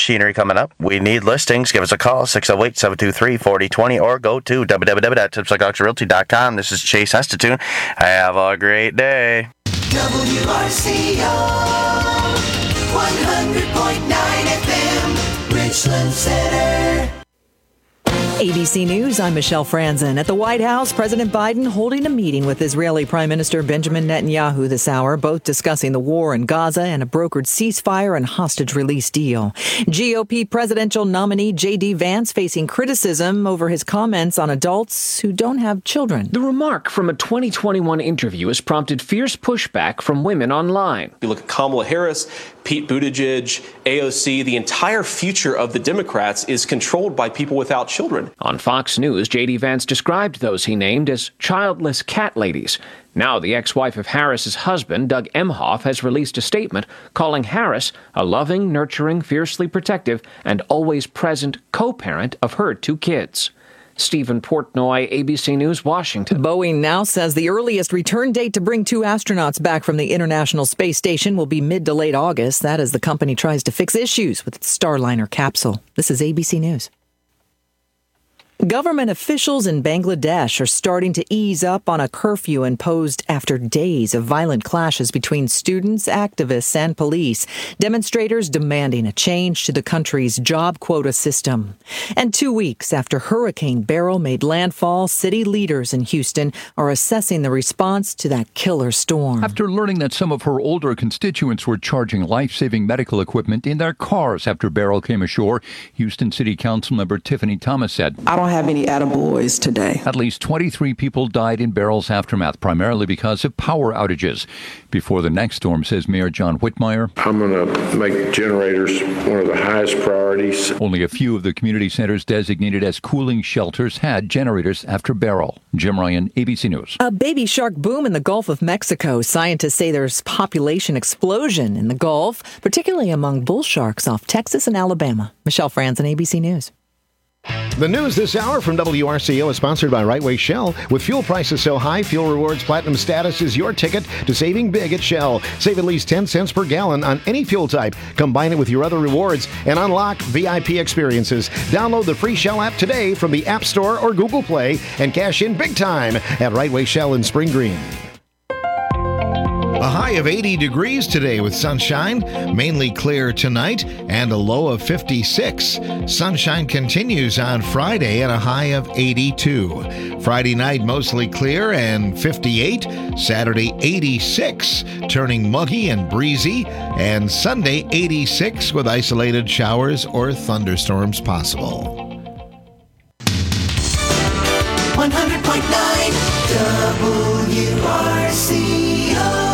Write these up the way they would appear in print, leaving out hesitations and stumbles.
machinery coming up. We need listings. Give us a call, 608-723-4020, or go to www.tipslikeauctionrealty.com. This is Chase Hestatune. Have a great day. WRCO 100.9 FM, Richland Center. ABC News, I'm Michelle Franzen. At the White House, President Biden holding a meeting with Israeli Prime Minister Benjamin Netanyahu this hour, both discussing the war in Gaza and a brokered ceasefire and hostage release deal. GOP presidential nominee J.D. Vance facing criticism over his comments on adults who don't have children. The remark from a 2021 interview has prompted fierce pushback from women online. You look at Kamala Harris, Pete Buttigieg, AOC, the entire future of the Democrats is controlled by people without children. On Fox News, J.D. Vance described those he named as childless cat ladies. Now the ex-wife of Harris's husband, Doug Emhoff, has released a statement calling Harris a loving, nurturing, fiercely protective, and always present co-parent of her 2 kids. Stephen Portnoy, ABC News, Washington. Boeing now says the earliest return date to bring 2 astronauts back from the International Space Station will be mid to late August. That as the company tries to fix issues with its Starliner capsule. This is ABC News. Government officials in Bangladesh are starting to ease up on a curfew imposed after days of violent clashes between students, activists, and police. Demonstrators demanding a change to the country's job quota system. And 2 weeks after Hurricane Beryl made landfall, city leaders in Houston are assessing the response to that killer storm. After learning that some of her older constituents were charging life-saving medical equipment in their cars after Beryl came ashore, Houston City Council member Tiffany Thomas said, I don't have any attaboys today. At least 23 people died in Beryl's aftermath, primarily because of power outages. Before the next storm, says Mayor John Whitmire, I'm going to make generators one of the highest priorities. Only a few of the community centers designated as cooling shelters had generators after Beryl. Jim Ryan, ABC News. A baby shark boom in the Gulf of Mexico. Scientists say there's population explosion in the Gulf, particularly among bull sharks off Texas and Alabama. Michelle Franzen, ABC News. The news this hour from WRCO is sponsored by Right Way Shell. With fuel prices so high, Fuel Rewards Platinum status is your ticket to saving big at Shell. Save at least 10 cents per gallon on any fuel type. Combine it with your other rewards and unlock VIP experiences. Download the free Shell app today from the App Store or Google Play and cash in big time at Right Way Shell in Spring Green. A high of 80 degrees today with sunshine, mainly clear tonight, and a low of 56. Sunshine continues on Friday at a high of 82. Friday night mostly clear and 58. Saturday 86, turning muggy and breezy. And Sunday 86 with isolated showers or thunderstorms possible. 100.9 WRCO.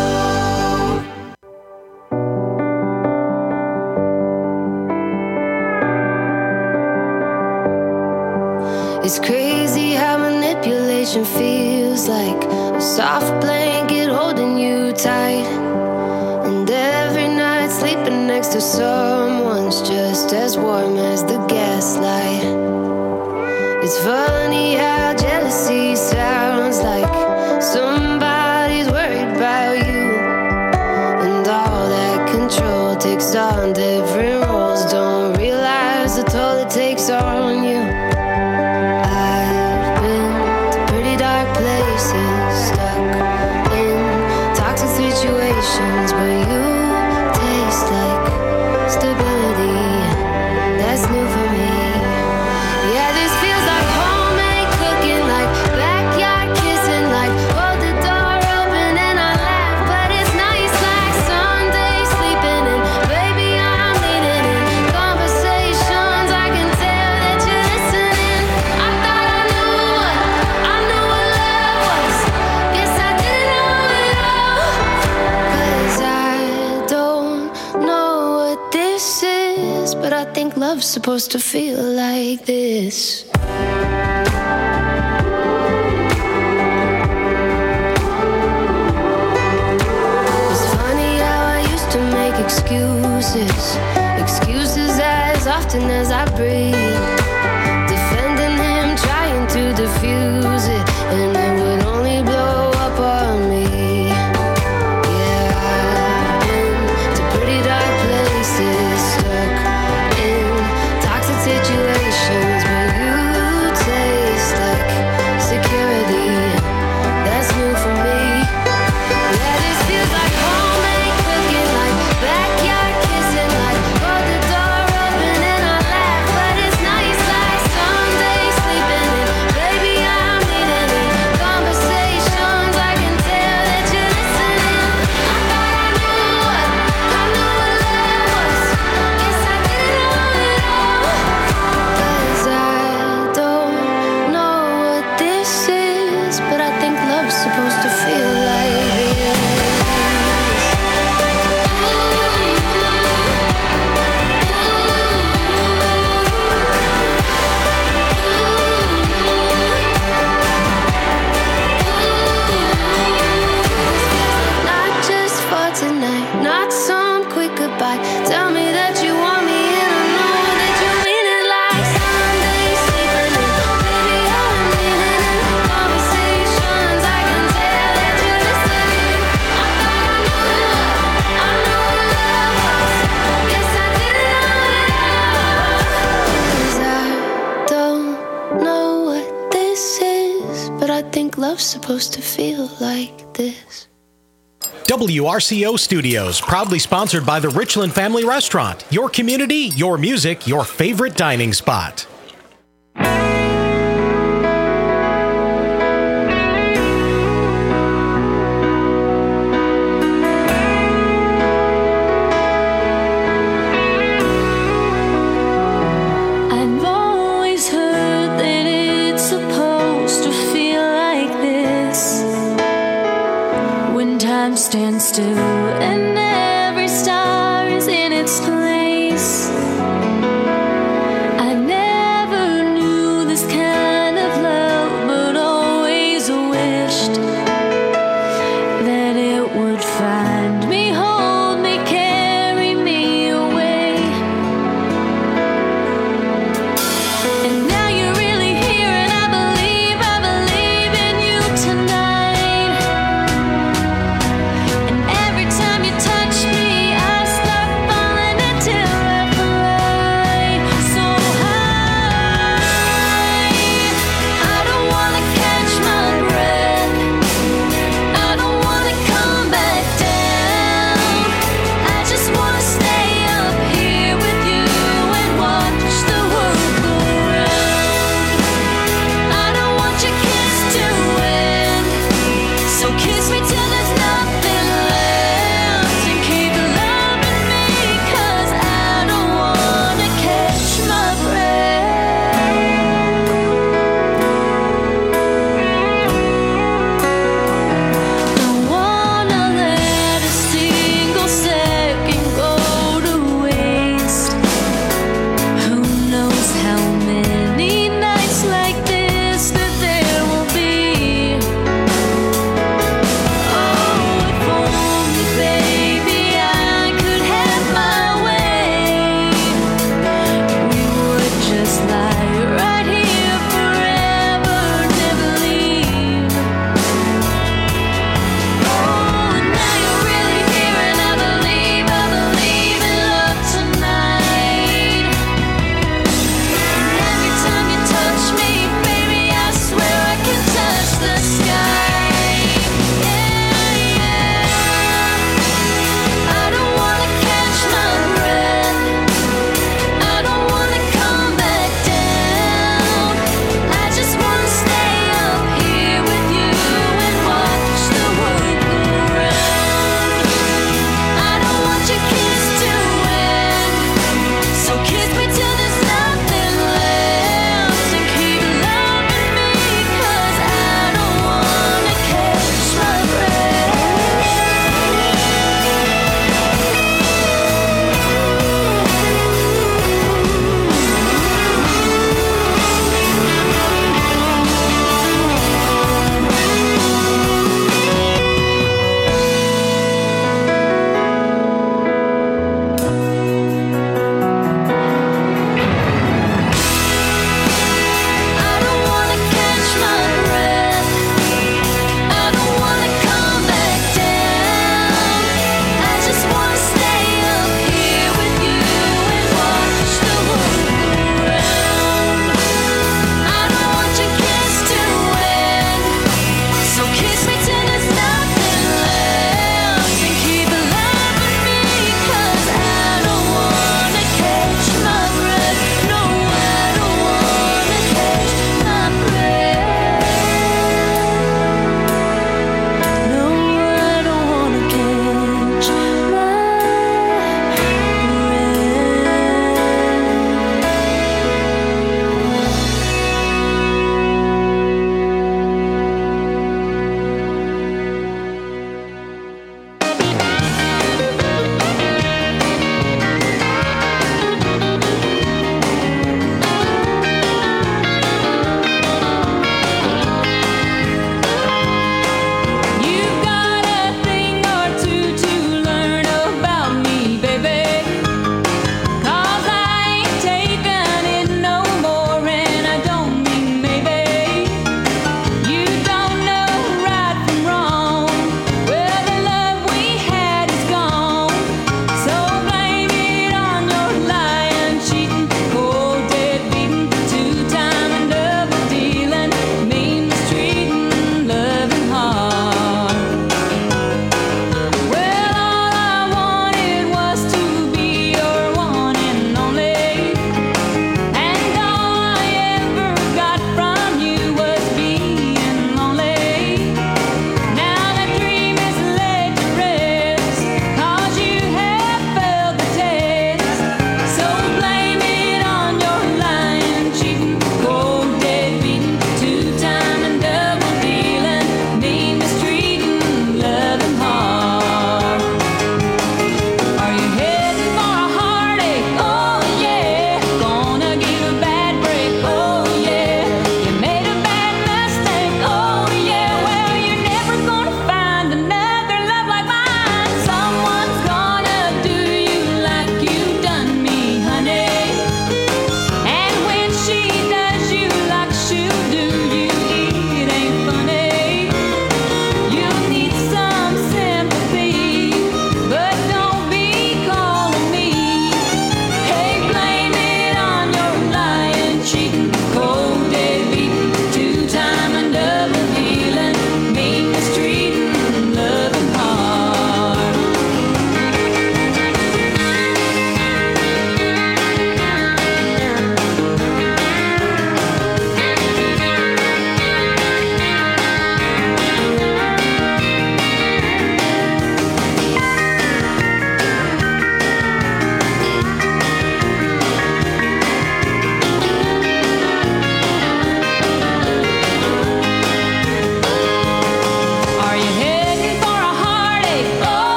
It's crazy how manipulation feels like a soft blanket holding you tight. And every night sleeping next to someone's just as warm as the gaslight. It's funny how jealousy sounds like somebody's worried about you. And all that control takes on different roles. Don't realize the toll it takes on you. Situations, but you taste like stability. That's new for me. Yeah, this feels like homemade cooking, like backyard kissing, like hold the door open and I laugh, but it's nice like Sunday sleeping in. Baby, I'm leaning in conversations. I can tell that you're listening. I thought I knew what love was. Guess I didn't know it all. 'Cause I don't know what this is, but I think love's supposed to feel like this. It's funny how I used to make excuses as often as I breathe, defending him, trying to diffuse it, and it would only blow up on me. Yeah, I've been to pretty dark places, stuck in love's supposed to feel like this. WRCO Studios, proudly sponsored by the Richland Family Restaurant. Your community, your music, your favorite dining spot. I've always heard that it's supposed to feel like this. When time stands still and every star is in its place. I never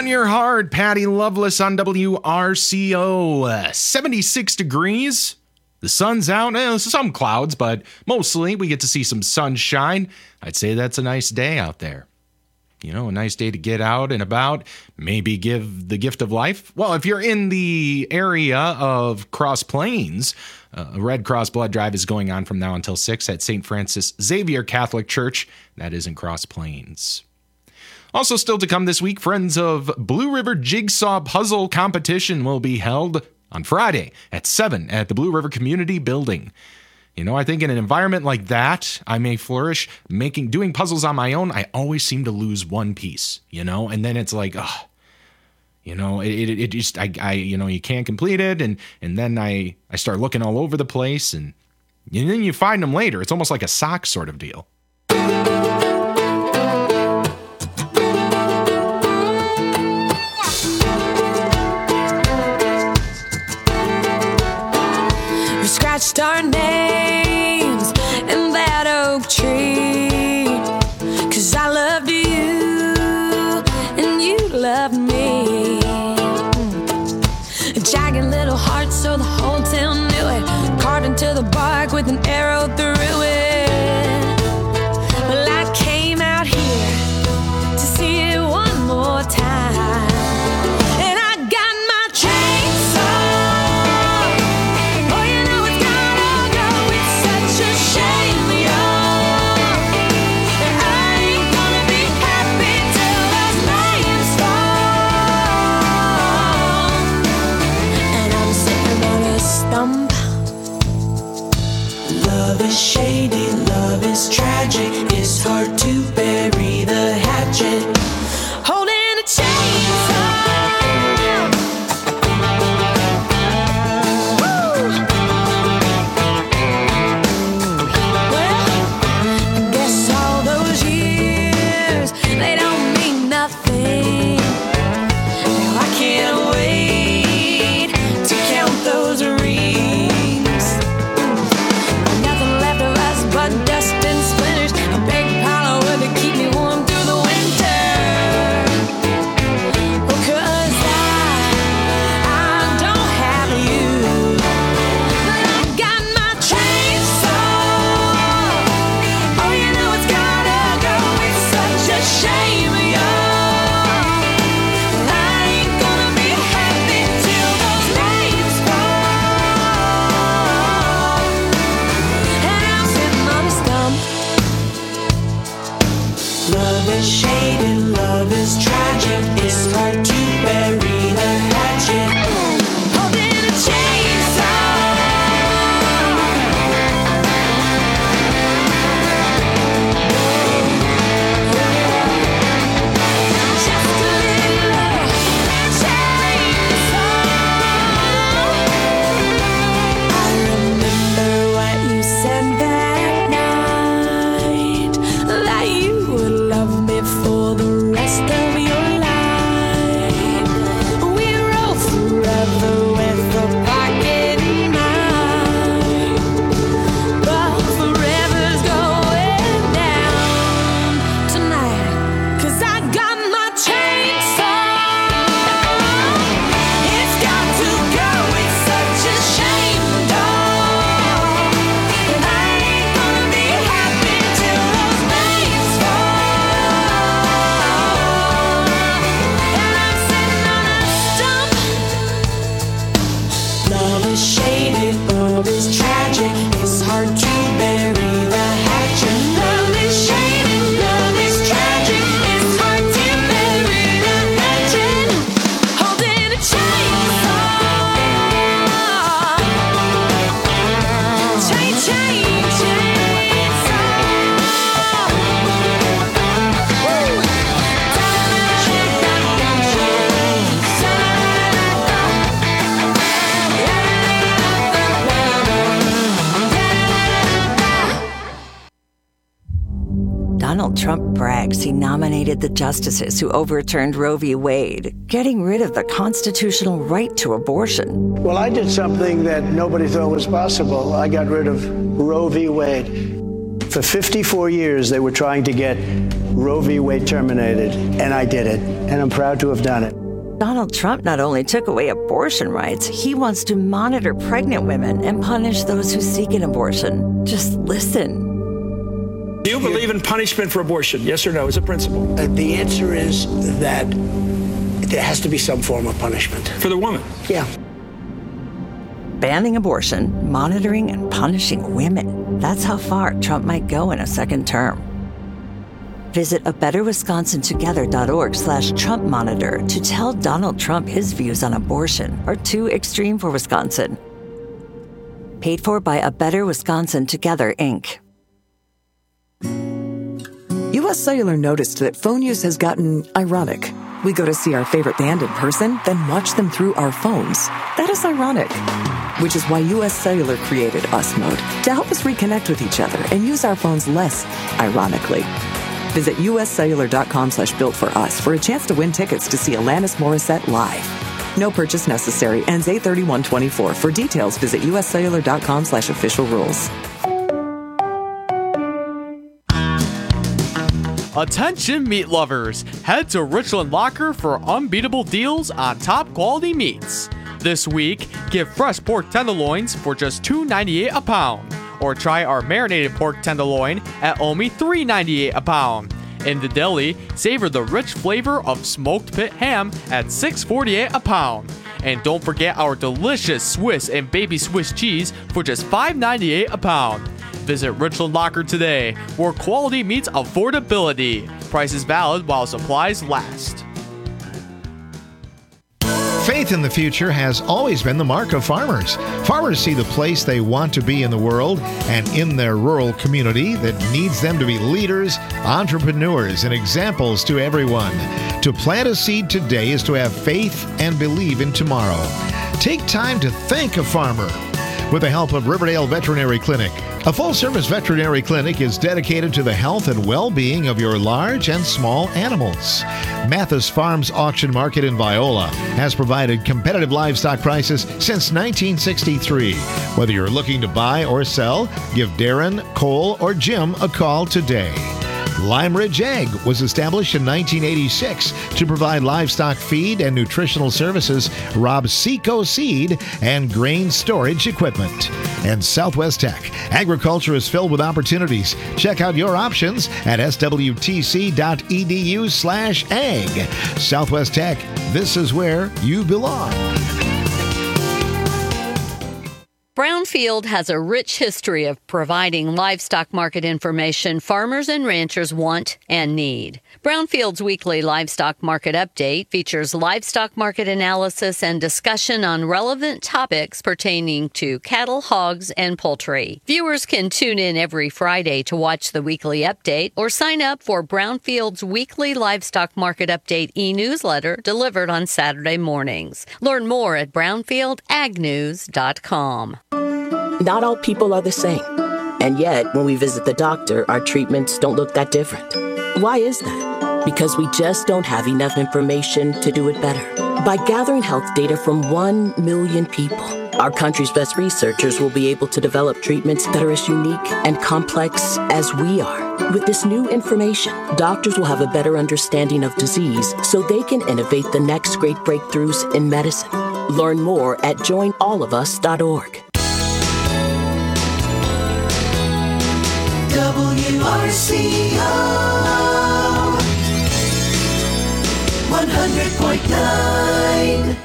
on Your Heart, Patty Loveless on WRCO. 76 degrees. The sun's out. Some clouds, but mostly we get to see some sunshine. I'd say that's a nice day out there. You know, a nice day to get out and about, maybe give the gift of life. Well, if you're in the area of Cross Plains, a Red Cross blood drive is going on from now until 6 at St. Francis Xavier Catholic Church. That is in Cross Plains. Also still to come this week, Friends of Blue River Jigsaw Puzzle Competition will be held on Friday at 7 at the Blue River Community Building. You know, I think in an environment like that, I may flourish. Doing puzzles on my own, I always seem to lose one piece, you know, and then it's like, you know, it just, you know, you can't complete it. And then I start looking all over the place and then you find them later. It's almost like a sock sort of deal. We scratched our names in that oak tree, 'cause I loved you and you loved me. A jagged little heart, so the whole town knew it, carved into the bark with an arrow through it. Well, I came out here to see it one more time, and I got my chainsaw. Love is shady, love is tragic. It's hard to bury the hatchet. Holding a chainsaw. Woo! Well, I guess all those years, they don't mean nothing. Now I can't wait to count those rings. Nothing left of us but dust and splinters. A big pile of wood to keep me warm through the winter. Well, 'cause I don't have you, but I got my chainsaw. Oh, you know it's gotta go. It's such a shame, y'all. I ain't gonna be happy till those names fall. And I'm sitting on a stump. Love is shady, love is tragic. It's hard to bury the hatchet. Holding a chainsaw. Just a little chainsaw. I remember what you said that night, that you would love me for the rest of your life. We roll forever with a pocket knife, but forever's going down tonight, 'cause I got my chainsaw. It's got to go, it's such a shame, dog. And I ain't gonna be happy till those names fall. And I'm sitting on a stump. Love is shady, love is tragic. It's hard to bury the hatchet. Love is shady, love is tragic. It's hard to bury the hatchet. Holding a chainsaw. Chainsaw. Woo! Donald Trump brags he nominated the justices who overturned Roe v. Wade, getting rid of the constitutional right to abortion. Well, I did something that nobody thought was possible. I got rid of Roe v. Wade. For 54 years, they were trying to get Roe v. Wade terminated, and I did it, and I'm proud to have done it. Donald Trump not only took away abortion rights, he wants to monitor pregnant women and punish those who seek an abortion. Just listen. Do you believe in punishment for abortion? Yes or no, as a principle? The answer is that there has to be some form of punishment. For the woman? Yeah. Banning abortion, monitoring, and punishing women. That's how far Trump might go in a second term. Visit abetterwisconsintogether.org/Trump Monitor to tell Donald Trump his views on abortion are too extreme for Wisconsin. Paid for by A Better Wisconsin Together, Inc. U.S. Cellular noticed that phone use has gotten ironic. We go to see our favorite band in person, then watch them through our phones. That is ironic. Which is why U.S. Cellular created US Mode to help us reconnect with each other and use our phones less ironically. Visit uscellular.com/builtforus for a chance to win tickets to see Alanis Morissette live. No purchase necessary. Ends 8/31/24. For details, visit uscellular.com/official rules. Attention meat lovers! Head to Richland Locker for unbeatable deals on top quality meats. This week, get fresh pork tenderloins for just $2.98 a pound. Or try our marinated pork tenderloin at only $3.98 a pound. In the deli, savor the rich flavor of smoked pit ham at $6.48 a pound. And don't forget our delicious Swiss and baby Swiss cheese for just $5.98 a pound. Visit Richland Locker today, where quality meets affordability. Price is valid while supplies last. Faith in the future has always been the mark of farmers. Farmers see the place they want to be in the world and in their rural community that needs them to be leaders, entrepreneurs, and examples to everyone. To plant a seed today is to have faith and believe in tomorrow. Take time to thank a farmer. With the help of Riverdale Veterinary Clinic, a full-service veterinary clinic is dedicated to the health and well-being of your large and small animals. Mathis Farms Auction Market in Viola has provided competitive livestock prices since 1963. Whether you're looking to buy or sell, give Darren, Cole, or Jim a call today. Lime Ridge Egg was established in 1986 to provide livestock feed and nutritional services, Rob Seco seed, and grain storage equipment. And Southwest Tech. Agriculture is filled with opportunities. Check out your options at swtc.edu/ag. Southwest Tech, this is where you belong. Brownfield has a rich history of providing livestock market information farmers and ranchers want and need. Brownfield's weekly livestock market update features livestock market analysis and discussion on relevant topics pertaining to cattle, hogs, and poultry. Viewers can tune in every Friday to watch the weekly update or sign up for Brownfield's weekly livestock market update e-newsletter delivered on Saturday mornings. Learn more at brownfieldagnews.com. Not all people are the same. And yet, when we visit the doctor, our treatments don't look that different. Why is that? Because we just don't have enough information to do it better. By gathering health data from 1 million people, our country's best researchers will be able to develop treatments that are as unique and complex as we are. With this new information, doctors will have a better understanding of disease so they can innovate the next great breakthroughs in medicine. Learn more at joinallofus.org. WRCO 100.9.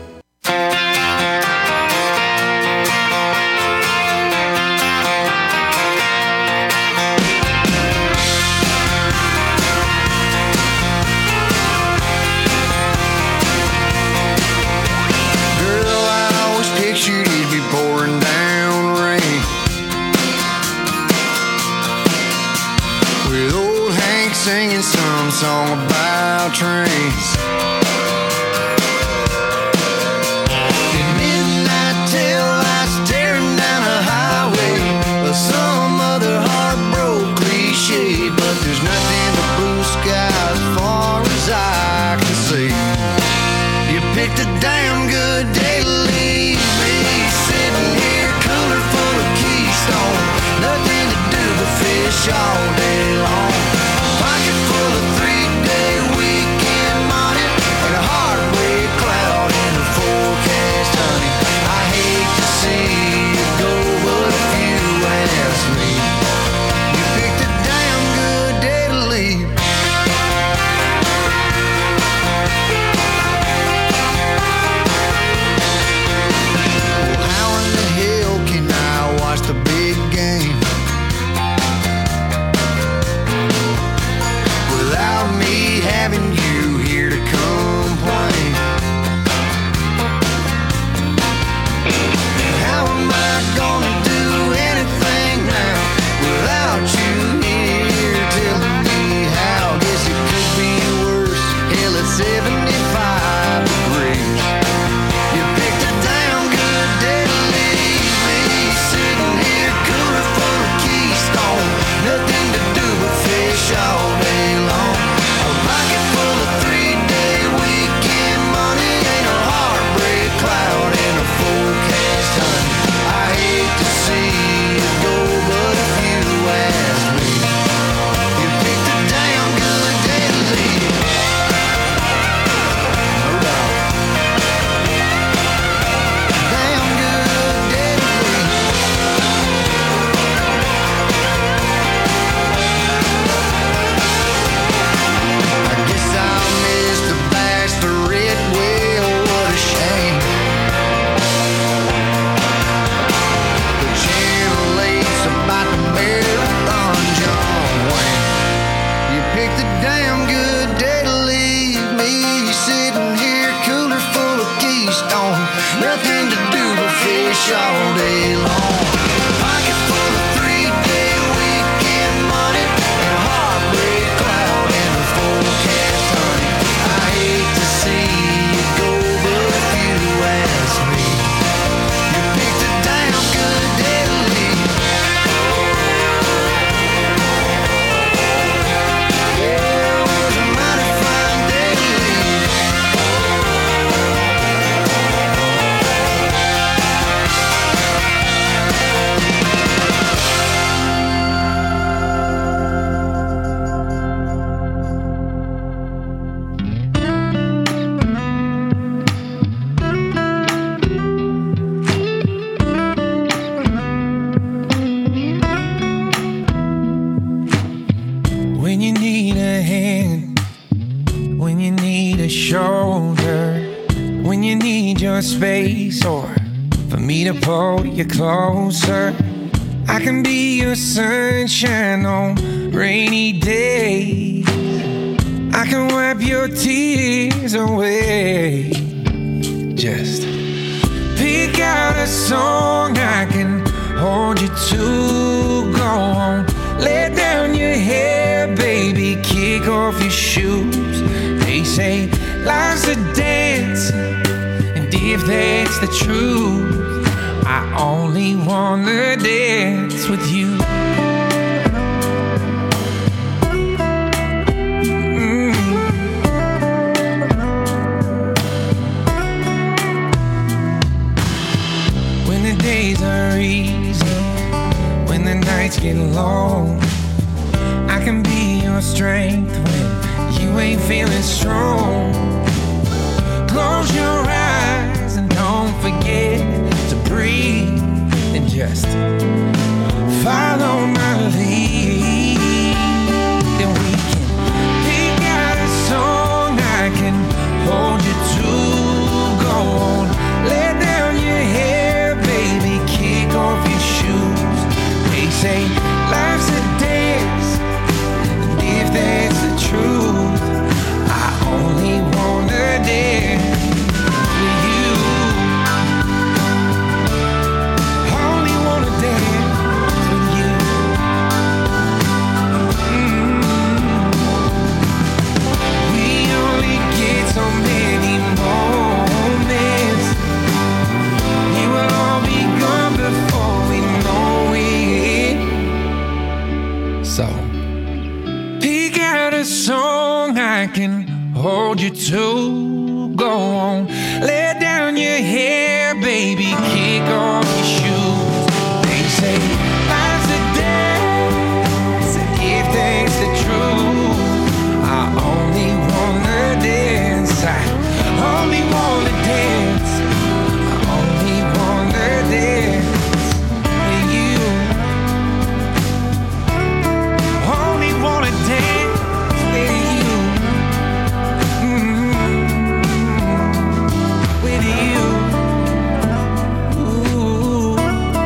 Singing some song about trains. In midnight tail lights tearing down a highway, or some other heartbroken cliche. But there's nothing but blue sky as far as I can see. You picked a damn good day to leave me, sitting here cooler full of Keystone. Nothing to do but fish all day long. Pocket full of 3-day weekend money. your space or for me to pull you closer. I can be your sunshine on rainy days. I can wipe your tears away. Just pick out a song I can hold you to. Go on, let down your hair, baby, kick off your shoes. They say life's a dance, and if that's the truth, I only wanna dance with you. When the days are easy, when the nights get long, I can be your strength when you ain't feeling strong. Close your eyes and don't forget to breathe and just follow my lead. And we can pick out a song I can hold you to. Go on, let down your hair, baby, kick off your shoes. They say life's a dance, and if that's the truth, I only wanna dance with you. Only wanna dance with you. We only get so many moments. We will all be gone before we know it. So pick out a song I can hold you to. Go on, let down your hair, baby, kick off your shoes. They say life's a dance, and if that's the truth, I only wanna dance. I only wanna dance. I only wanna dance with you. Only wanna dance with you. With you. Ooh.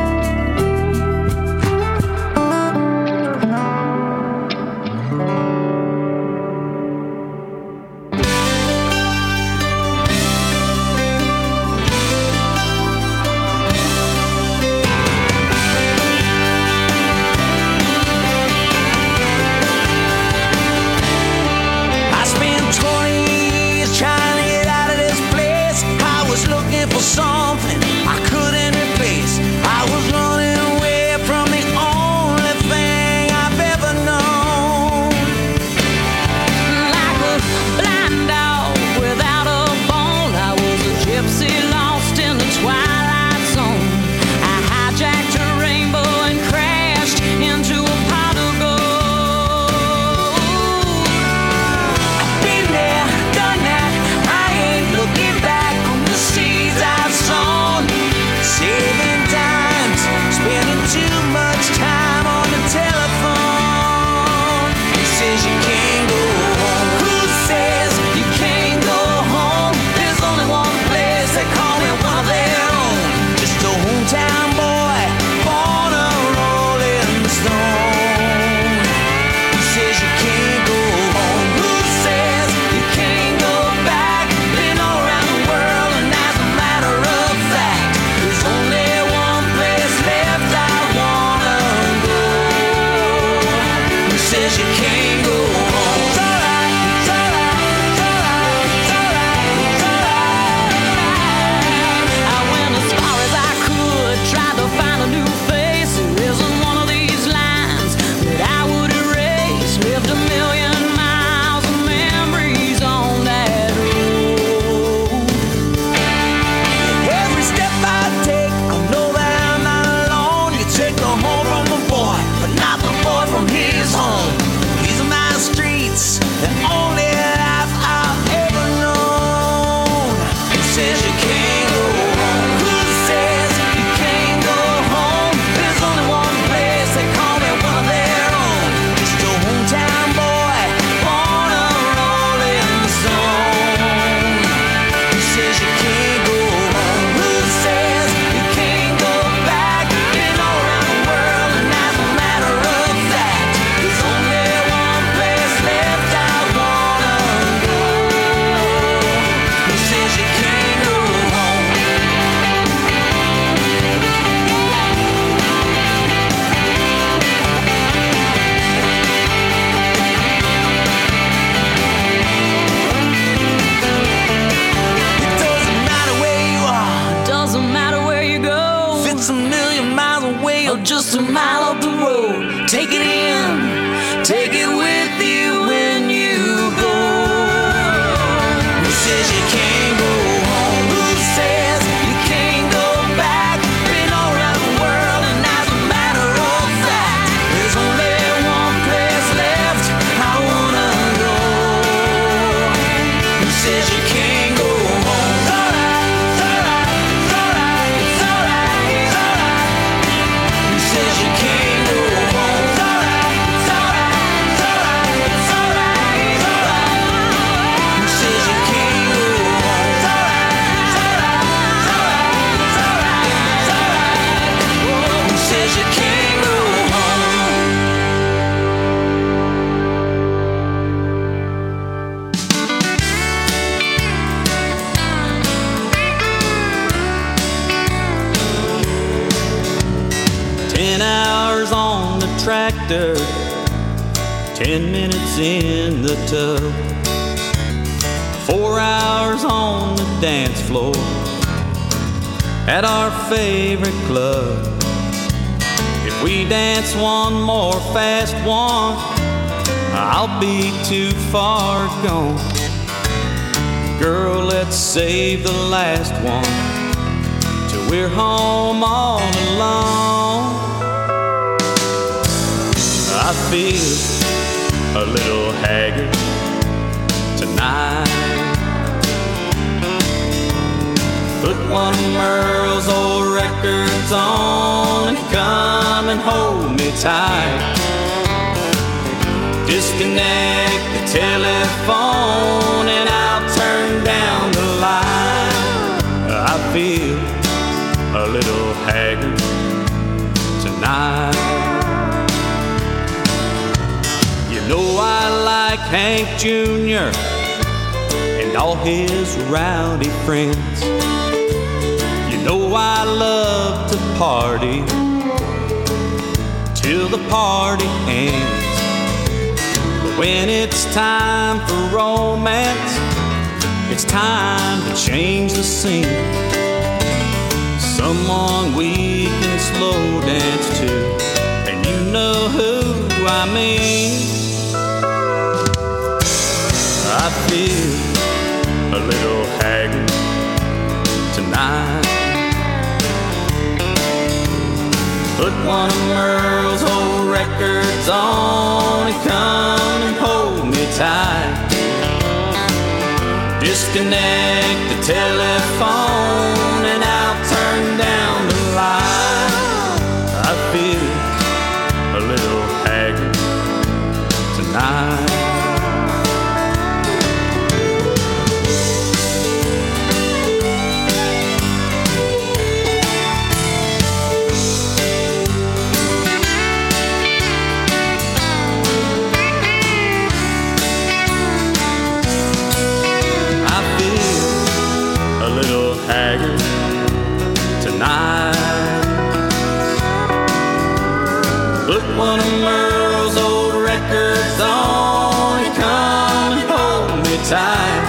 I spent 20 years trying to get out of this place. I was looking for something I couldn't replace. I was running away from the only thing I've ever known. Like a blind dog without a bone, I was a gypsy lost in the twilight zone. I hijacked a rainbow and crashed into a pot of gold. Been there, done that. I ain't looking back on the seeds I've sown. Saving times, spending too much time on the telephone. Who says you can't go home? Who says you can't go home? There's only one place they call me one of their own. Just a hometown boy, born a rolling stone. Who says you can't go home? Who says you can't go back? Been all around the world, and as a matter of fact, there's only one place left I wanna go. Who says you can't go home? It's alright, it's alright, it's alright, it's alright, it's alright. I went as far as I could, tried to find a new face. There isn't one of these lines that I would erase. Lived a million miles of memories on that road. Every step I take, I know that I'm not alone. You take the home from the boy, but not the boy from his home. He's a man mile up the road. Take it in, take it with you when you go. Who says you can't go home? Who says you can't go back? Been all around the world and as a matter of fact, there's only one place left I wanna go. Who says you can't go home? It's alright, it's alright, it's alright, it's alright, it's alright. Who says you can't go home? It's alright, it's alright, it's alright, it's alright, it's alright. Who says you can't go home? It's alright, it's alright, it's alright, it's alright, it's alright. Who says you can't go home? Hours on the tractor, 10 minutes in the tub, 4 hours on the dance floor at our favorite club. If we dance one more fast one, I'll be too far gone. Girl, let's save the last one till we're home all alone. I feel a little haggard tonight. Put one of Merle's old records on and come and hold me tight. Disconnect the telephone and I'll turn down the light. I feel a little haggard tonight. You know I like Hank Jr. and all his rowdy friends. You know I love to party till the party ends. But when it's time for romance, it's time to change the scene. Someone we can slow dance to, and you know who I mean. I feel a little haggard tonight. Put one of Merle's old records on and come and hold me tight. Disconnect the telephone and I'll turn down the light. I feel a little haggard tonight. Haggard tonight. Put one of Merle's old records on and come and hold me tight.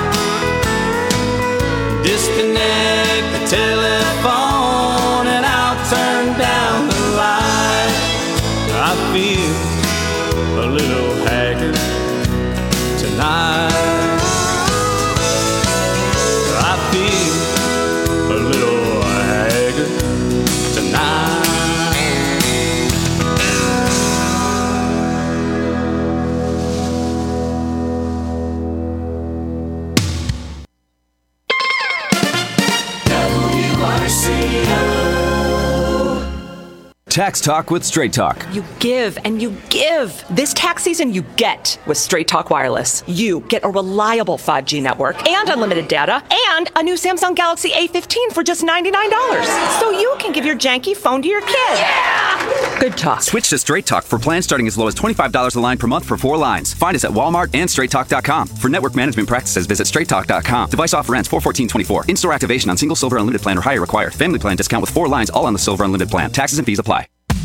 Disconnect the telephone and I'll turn down the light. I feel a little haggard tonight. I feel a little haggard tonight. Tax Talk with Straight Talk. You give and you give. This tax season, you get with Straight Talk Wireless. You get a reliable 5G network and unlimited data and a new Samsung Galaxy A15 for just $99. So you can give your janky phone to your kid. Yeah! Good talk. Switch to Straight Talk for plans starting as low as $25 a line per month for 4 lines. Find us at Walmart and StraightTalk.com. For network management practices, visit StraightTalk.com. Device offer ends 4/14/24. In-store activation on single Silver Unlimited plan or higher required. Family plan discount with 4 lines all on the Silver Unlimited plan. Taxes and fees apply.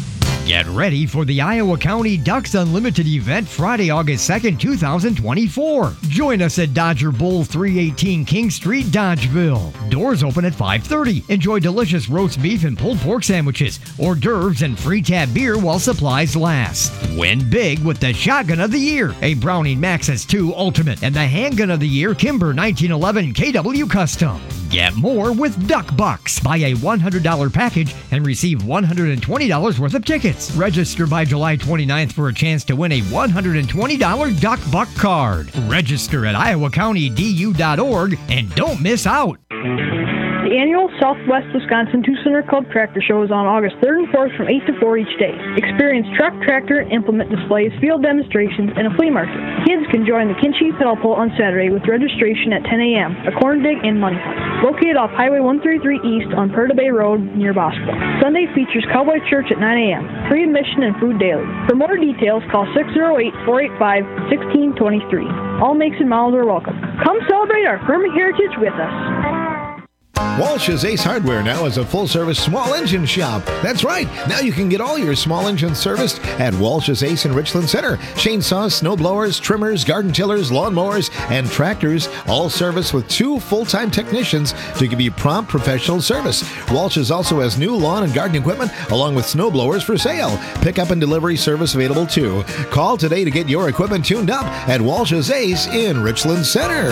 Get ready for the Iowa County Ducks Unlimited event Friday, August 2nd, 2024. Join us at Dodger Bowl 318 King Street, Dodgeville. Doors open at 5:30. Enjoy delicious roast beef and pulled pork sandwiches, hors d'oeuvres, and free tab beer while supplies last. Win big with the Shotgun of the Year, a Browning Maxus 2 Ultimate, and the Handgun of the Year, Kimber 1911 KW Custom. Get more with Duck Bucks. Buy a $100 package and receive $120 worth of tickets. Register by July 29th for a chance to win a $120 Duck Buck card. Register at iowacountydu.org and don't miss out. The annual Southwest Wisconsin Two-Center Club Tractor Show is on August 3rd and 4th from 8 to 4 each day. Experience truck, tractor, implement displays, field demonstrations, and a flea market. Kids can join the Kinchie Pedal Pull on Saturday with registration at 10 a.m., a corn dig, and money hunt. Located off Highway 133 East on Perda Bay Road near Bosco. Sunday features Cowboy Church at 9 a.m., free admission and food daily. For more details, call 608-485-1623. All makes and models are welcome. Come celebrate our Furman heritage with us. Walsh's Ace Hardware now is a full-service small engine shop. That's right. Now you can get all your small engines serviced at Walsh's Ace in Richland Center. Chainsaws, snow blowers, trimmers, garden tillers, lawnmowers, and tractors, all serviced with 2 full-time technicians to give you prompt professional service. Walsh's also has new lawn and garden equipment along with snow blowers for sale. Pickup and delivery service available too. Call today to get your equipment tuned up at Walsh's Ace in Richland Center.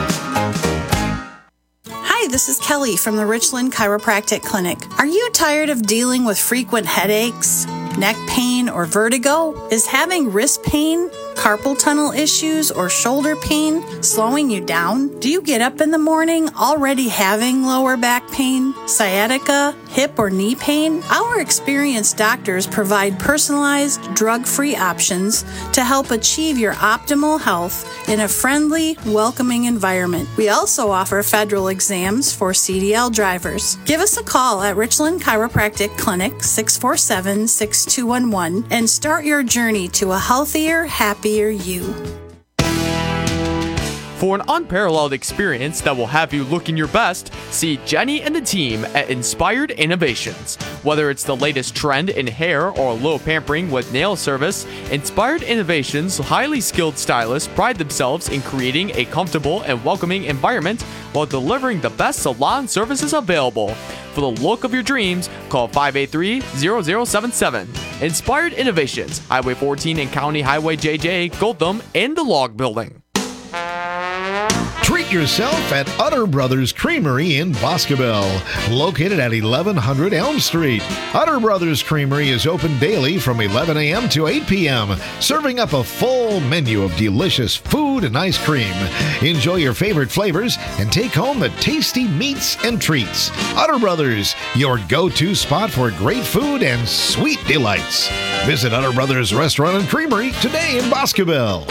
Hi, this is Kelly from the Richland Chiropractic Clinic. Are you tired of dealing with frequent headaches, neck pain, or vertigo? Is having wrist pain, carpal tunnel issues, or shoulder pain slowing you down? Do you get up in the morning already having lower back pain, sciatica, hip or knee pain? Our experienced doctors provide personalized, drug-free options to help achieve your optimal health in a friendly, welcoming environment. We also offer federal exams for CDL drivers. Give us a call at Richland Chiropractic Clinic, 647-6211, and start your journey to a healthier, happier you. For an unparalleled experience that will have you looking your best, see Jenny and the team at Inspired Innovations. Whether it's the latest trend in hair or low pampering with nail service, Inspired Innovations' highly skilled stylists pride themselves in creating a comfortable and welcoming environment while delivering the best salon services available. For the look of your dreams, call 583-0077. Inspired Innovations, Highway 14 and County Highway JJ, Gotham, and the Log Building. Treat yourself at Utter Brothers Creamery in Boscobel, located at 1100 Elm Street. Utter Brothers Creamery is open daily from 11 a.m. to 8 p.m., serving up a full menu of delicious food and ice cream. Enjoy your favorite flavors and take home the tasty meats and treats. Utter Brothers, your go-to spot for great food and sweet delights. Visit Utter Brothers Restaurant and Creamery today in Boscobel.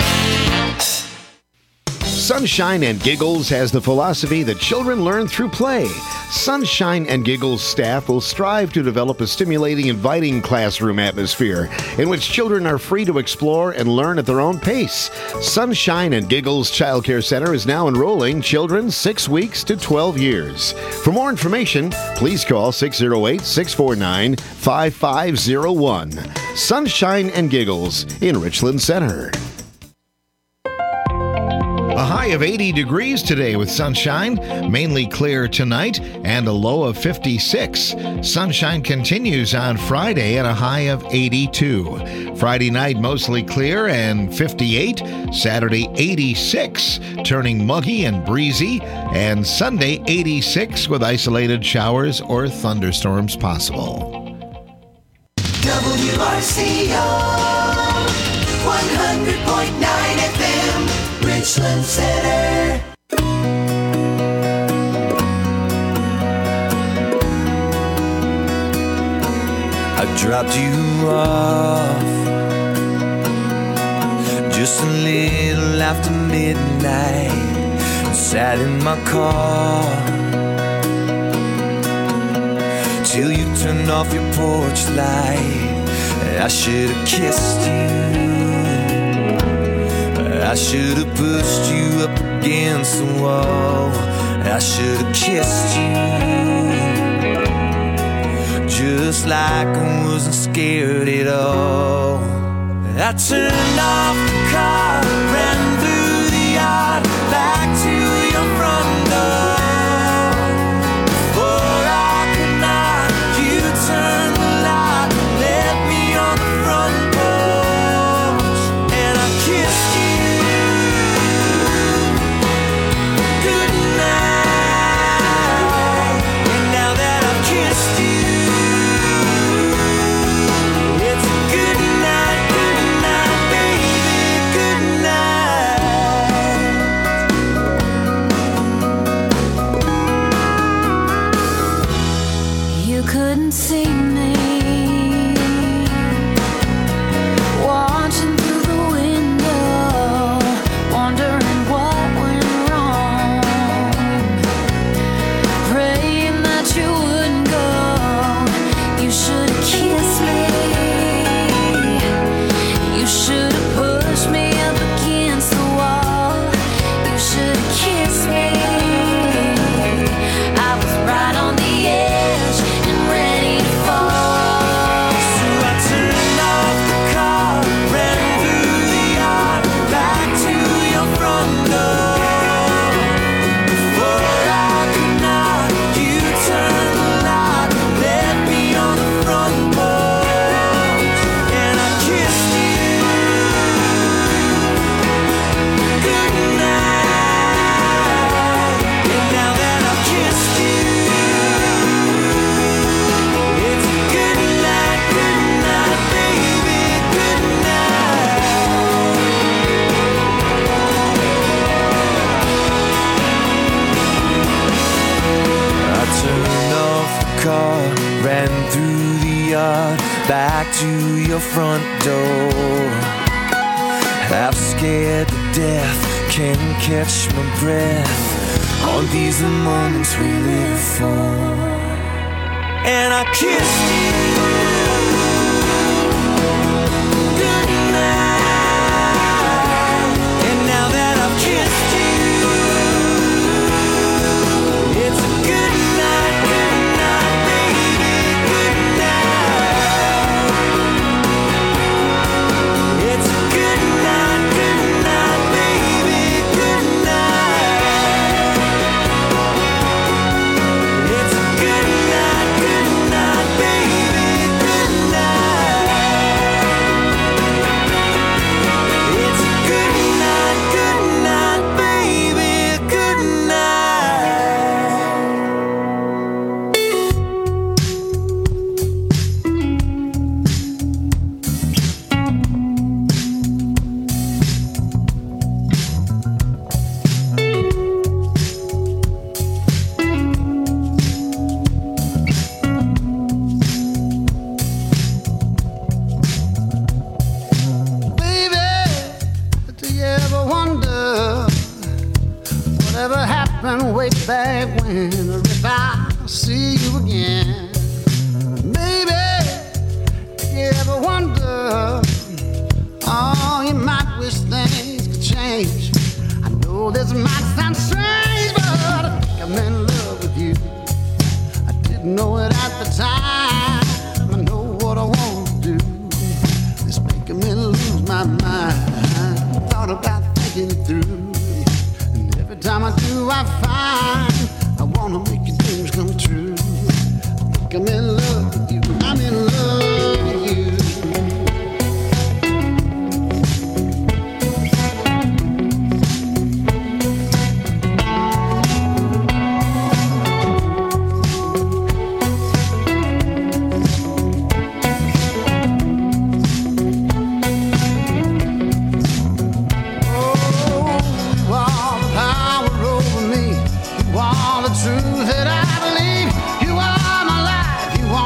Sunshine and Giggles has the philosophy that children learn through play. Sunshine and Giggles staff will strive to develop a stimulating, inviting classroom atmosphere in which children are free to explore and learn at their own pace. Sunshine and Giggles Child Care Center is now enrolling children 6 weeks to 12 years. For more information, please call 608-649-5501. Sunshine and Giggles in Richland Center. A high of 80 degrees today with sunshine, mainly clear tonight, and a low of 56. Sunshine continues on Friday at a high of 82. Friday night, mostly clear and 58. Saturday, 86, turning muggy and breezy. And Sunday, 86 with isolated showers or thunderstorms possible. WRCO 100.9 FM, Richland Center. I dropped you off just a little after midnight and sat in my car till you turned off your porch light. I should have kissed you, I should have pushed you up against the wall, I should have kissed you just like I wasn't scared at all. I turned off the car, ran through the yard, back to your front door. Before I could knock, you turned the light, led me on the front porch, and I kissed you. Good night. And now that I've kissed you, it's a good night, baby, good night. You couldn't see me watching through the window, wondering what went wrong, praying that you wouldn't go. You should have kissed me. You should have pushed me up against the wall. You should have kissed me. I was right on the edge and ready to fall. So I turned off the car, ran through the yard, back to your front door. Before I could knock, you turned the light, led me on the front porch, and I kissed you. Good night. And now that I've kissed you, it's a good night, baby, good night. I turned off the car, ran through the yard, back to your front door. Half scared to death, can't catch my breath. All these are moments we live for. And I kissed you. Good night. And now that I've kissed you, it's a good night, baby, good night. It's a good night, baby, good night. It's a good night, baby, good night. It's a good night, baby, good Baby, do you ever wonder whatever happened way back when, or if I see you again? Baby, do you ever wonder, oh, you might wish things could change. I know this might sound strange, but I think I'm in love with you. I didn't know it at the time. I know what I want to do. It's making me lose my mind. Thought about thinking it through, and every time I do, I find I wanna make your dreams come true. I think I'm in love with you. I'm in love with you. You are the power over me. You are the truth that I believe. You are my life. You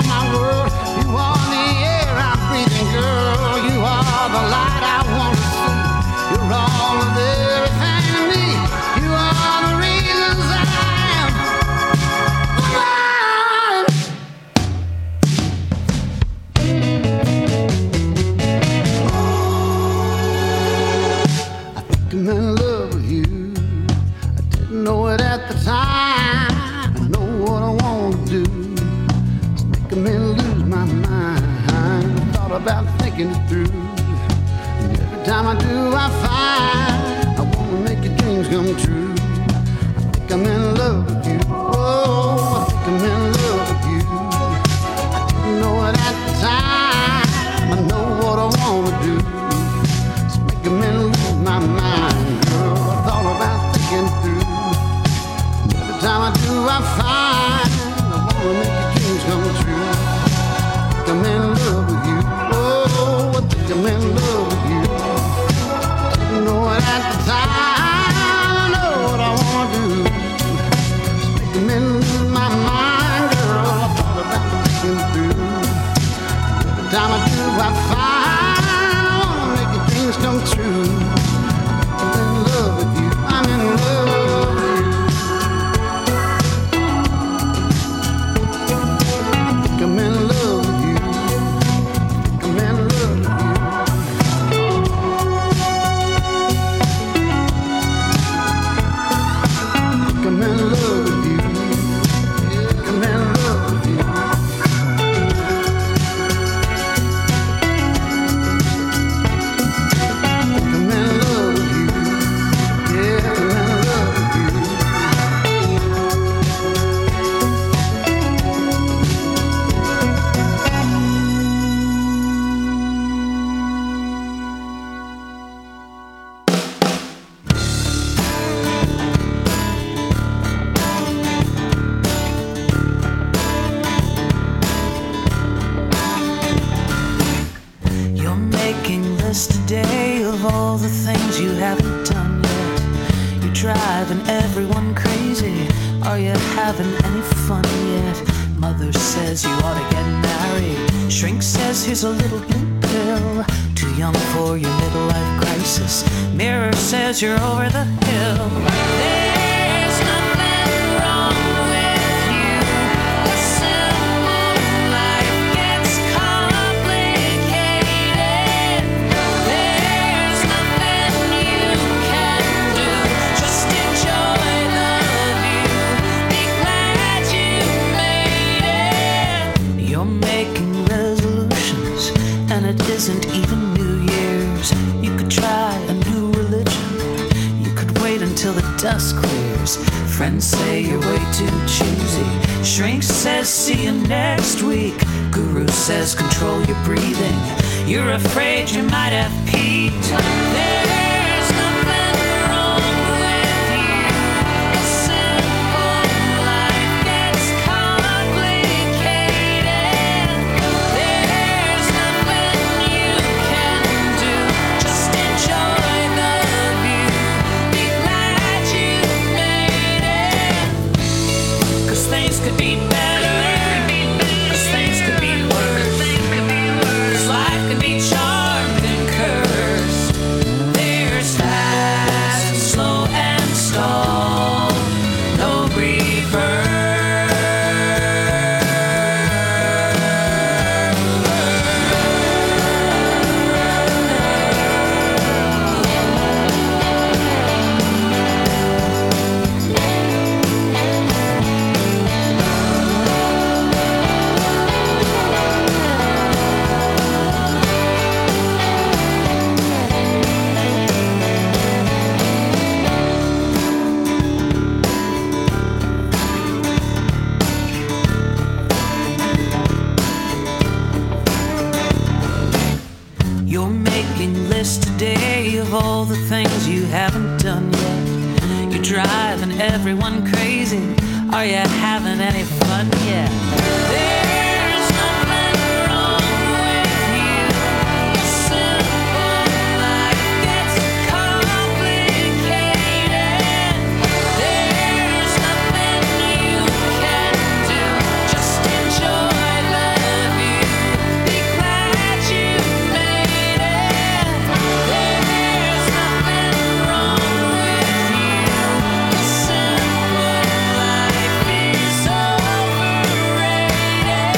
making it through. And every time I do, I find I wanna make your dreams come true. I think I'm in love with you. Oh, I think I'm in love with you. I didn't know it at the time. I know what I wanna do. It's making me lose my mind, girl. I thought about thinking through. And every time I do, I find I wanna make your dreams come true. I think I'm in love with you. Oh, I think I'm in love with you. Didn't know it at the time. I know what I wanna do. It's making me lose my mind, girl. I thought about thinking through. Every time I do, I find I wanna make your dreams come true. I'm in love with you. I'm in love with you. I'm in love with you. I'm in love with you. I'm in love with you. I'm in love with you. I'm in love with you. Yeah, I'm in love with you. You're making lists today of all the things you haven't done yet. You're driving everyone crazy. Are you having any fun yet? Mother says you ought to get married. Shrink says here's a little blue pill. Too young for your midlife crisis. Mirror says you're over the hill. There's nothing wrong with you. A simple life gets complicated. There's nothing you can do. Just enjoy the view. Be glad you made it. You're making resolutions, and it isn't even New Year's. You could try a new religion. You could wait until the dust clears. Friends say you're way too choosy. Shrink says see you next week. Guru says control your breathing. You're afraid you might have peaked. There's nothing wrong with you. A simple life gets complicated. There's nothing you can do. Just enjoy the view. Be glad you made it. 'Cause things could be better. 'Cause things could be worse. 'Cause life could be charmed and cursed. There's fast, slow, and stall. No You're making lists today of all the things you haven't done yet. You're driving everyone crazy. Are you having any fun yet? There's nothing wrong with you. A simple life gets complicated. There's nothing you can do. Just enjoy the view. Be glad you made it. There's nothing wrong with you. A simple life is overrated.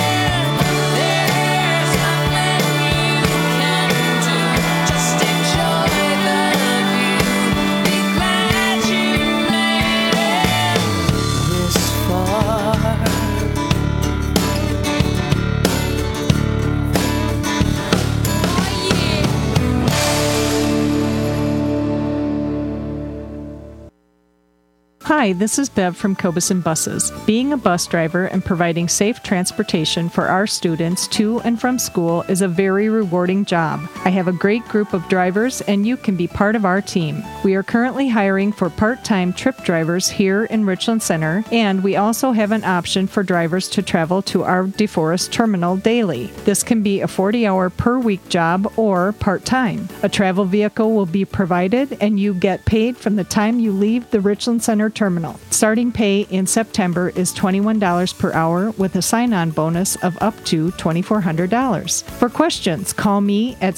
Hi, this is Bev from Cobeson Buses. Being a bus driver and providing safe transportation for our students to and from school is a very rewarding job. I have a great group of drivers, and you can be part of our team. We are currently hiring for part-time trip drivers here in Richland Center, and we also have an option for drivers to travel to our DeForest terminal daily. This can be a 40-hour per week job or part-time. A travel vehicle will be provided, and you get paid from the time you leave the Richland Center terminal. Starting pay in September is $21 per hour with a sign-on bonus of up to $2,400. For questions, call me at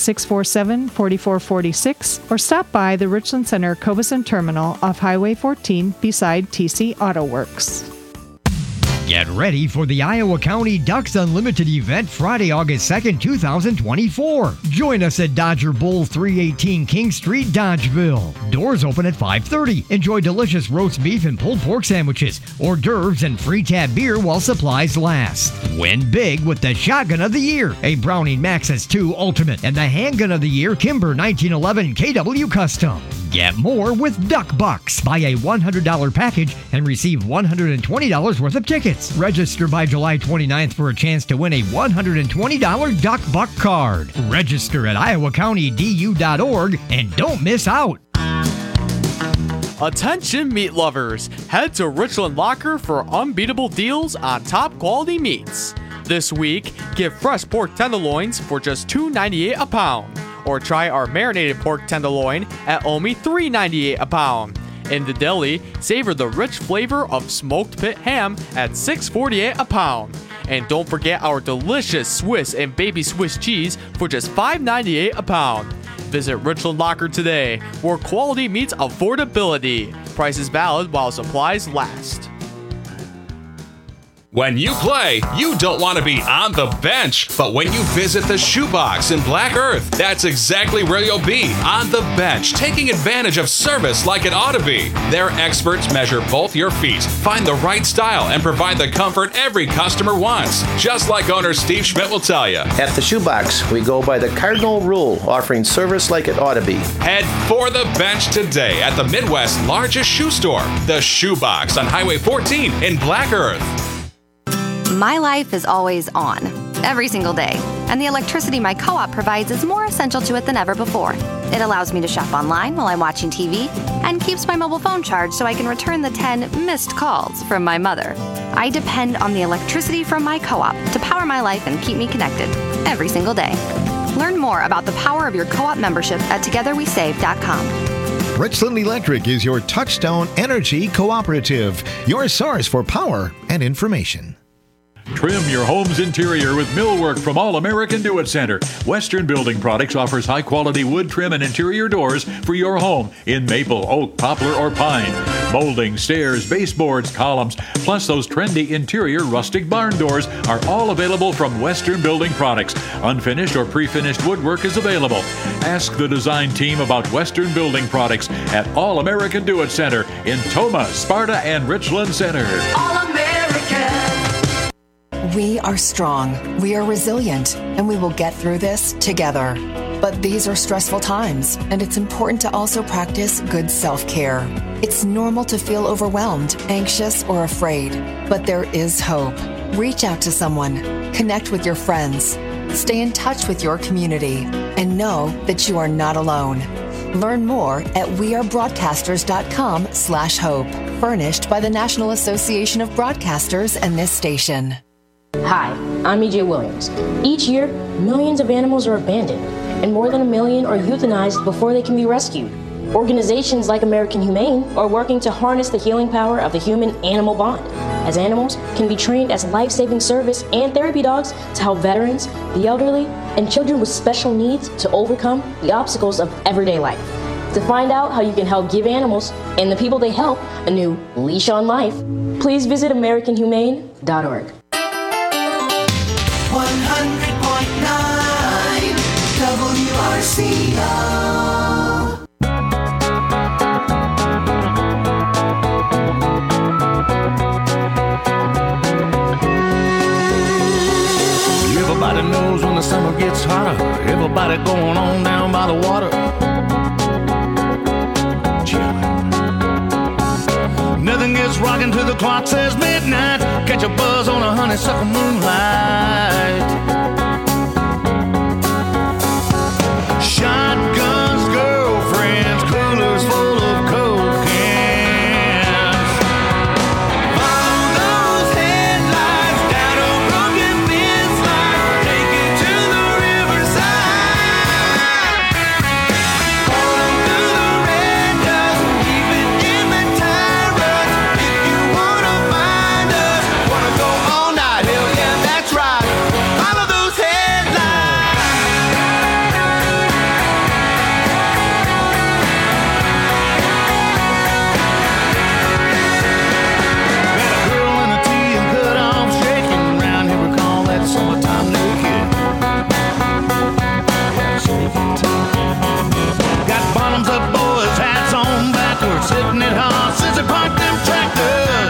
647-4446 or stop by the Richland Center Cobeson Terminal off Highway 14 beside TC Auto Works. Get ready for the Iowa County Ducks Unlimited event Friday, August 2nd, 2024. Join us at Dodger Bowl 318 King Street, Dodgeville. Doors open at 5:30. Enjoy delicious roast beef and pulled pork sandwiches, hors d'oeuvres, and free tab beer while supplies last. Win big with the Shotgun of the Year, a Browning Maxus 2 Ultimate, and the Handgun of the Year, Kimber 1911 KW Custom. Get more with Duck Bucks. Buy a $100 package and receive $120 worth of tickets. Register by July 29th for a chance to win a $120 Duck Buck card. Register at iowacountydu.org and don't miss out. Attention meat lovers, head to Richland Locker for unbeatable deals on top quality meats. This week, get fresh pork tenderloins for just $2.98 a pound. Or try our marinated pork tenderloin at only $3.98 a pound. In the deli, savor the rich flavor of smoked pit ham at $6.48 a pound. And don't forget our delicious Swiss and baby Swiss cheese for just $5.98 a pound. Visit Richland Locker today, where quality meets affordability. Prices valid while supplies last. When you play, you don't want to be on the bench, but when you visit the Shoebox in Black Earth, that's exactly where you'll be, on the bench, taking advantage of service like it ought to be. Their experts measure both your feet, find the right style, and provide the comfort every customer wants, just like owner Steve Schmidt will tell you. At the Shoebox, we go by the cardinal rule, offering service like it ought to be. Head for the bench today at the Midwest's largest shoe store, the Shoebox on Highway 14 in Black Earth. My life is always on, every single day, and the electricity my co-op provides is more essential to it than ever before. It allows me to shop online while I'm watching TV and keeps my mobile phone charged so I can return the 10 missed calls from my mother. I depend on the electricity from my co-op to power my life and keep me connected every single day. Learn more about the power of your co-op membership at togetherwesave.com. Richland Electric is your touchstone energy cooperative, your source for power and information. Trim your home's interior with millwork from All American Do-It Center. Western Building Products offers high-quality wood trim and interior doors for your home in maple, oak, poplar, or pine. Molding, stairs, baseboards, columns, plus those trendy interior rustic barn doors are all available from Western Building Products. Unfinished or pre-finished woodwork is available. Ask the design team about Western Building Products at All American Do-It Center in Toma, Sparta, and Richland Center. All American. We are strong, we are resilient, and we will get through this together. But these are stressful times, and it's important to also practice good self-care. It's normal to feel overwhelmed, anxious, or afraid, but there is hope. Reach out to someone, connect with your friends, stay in touch with your community, and know that you are not alone. Learn more at wearebroadcasters.com/hope, furnished by the National Association of Broadcasters and this station. Hi, I'm E.J. Williams. Each year, millions of animals are abandoned, and more than 1 million are euthanized before they can be rescued. Organizations like American Humane are working to harness the healing power of the human-animal bond, as animals can be trained as life-saving service and therapy dogs to help veterans, the elderly, and children with special needs to overcome the obstacles of everyday life. To find out how you can help give animals and the people they help a new leash on life, please visit AmericanHumane.org. 100.9 WRCO. Everybody knows when the summer gets hotter, everybody going on down by the water, chilling. Nothing just rocking till the clock says midnight. Catch a buzz on a honeysuckle moonlight. Shotguns, girlfriends, coolers full of coke cans. Follow those headlights down a broken fence line. Take it to the riverside. Pull 'em through the red dust, keep it in the tire ruts. If you wanna find us, wanna go all night, hell yeah, that's right. Follow those headlights. Met a girl in a tee and cut off, shaking around here. We call that summertime naked. Got bottoms up, boys, hats on backwards, sitting at home since they parked them tractors.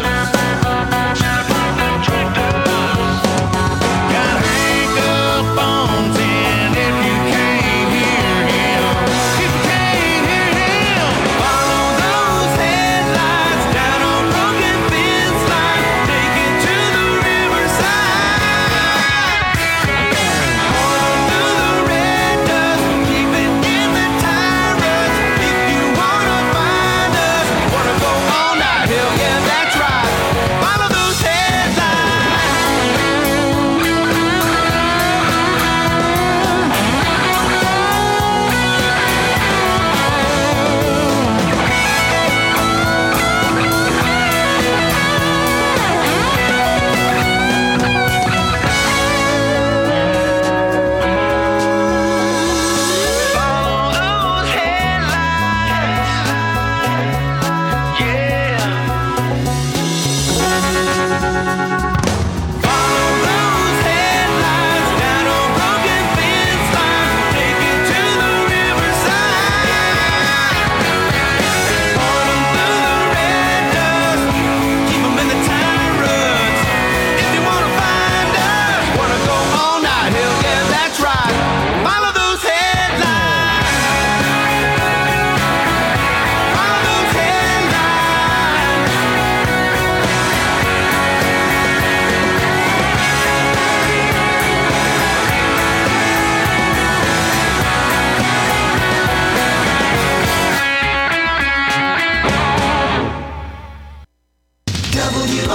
Got Hank up on 10 if you can't hear him. If you can't hear him, follow those headlights down a broken fence line. Take it to the riverside. Pull 'em through the red dust, keep it in the tire ruts. If you wanna find us, wanna go all night, hell yeah, that's right. Follow those